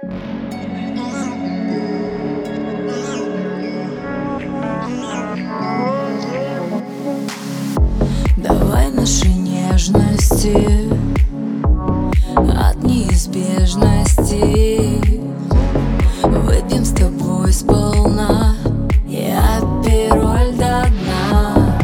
Давай наши нежности от неизбежности выпьем с тобой сполна. Я пироль до дна.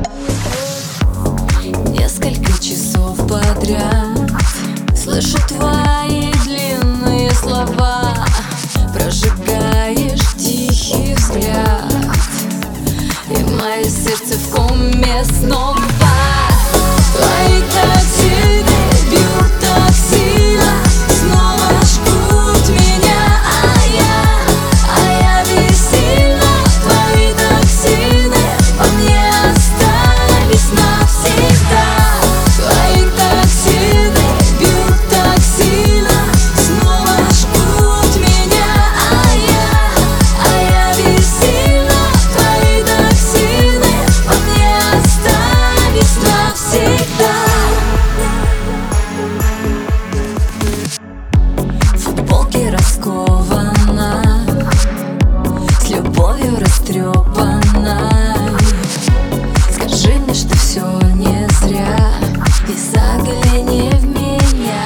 Несколько часов подряд слышу твои длинные слова. Прожигаешь тихий взгляд, и мое сердце в коме снова. Твои токсины бьют так сильно, снова жгут меня, а я бессильна. Твои токсины во мне остались навсегда. Твои токсины бьют так сильно, снова жгут меня, а я бессильна. Твои токсины во мне остались навсегда. Футболки раскована, с любовью растрепанной. Скажи мне, что все не зря, и загляни в меня.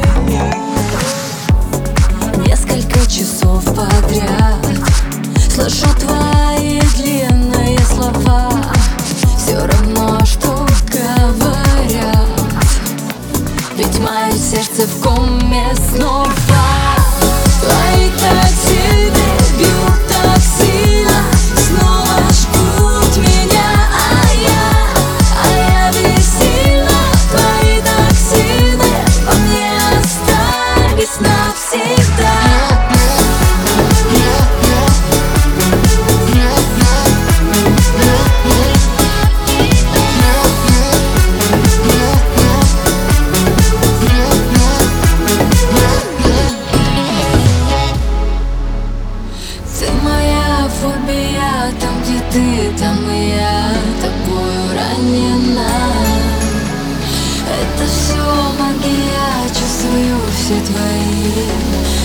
Несколько часов подряд слышу твои длинные слова. Все равно, что говорят, ведь мое сердце в коме снова. Твои токсины бьют так сильно, снова жгут меня, а я бессильна. Твои токсины во мне остались навсегда. Ты моя фобия, там где ты, там и я, тобою ранена. Это все магия, чувствую все твои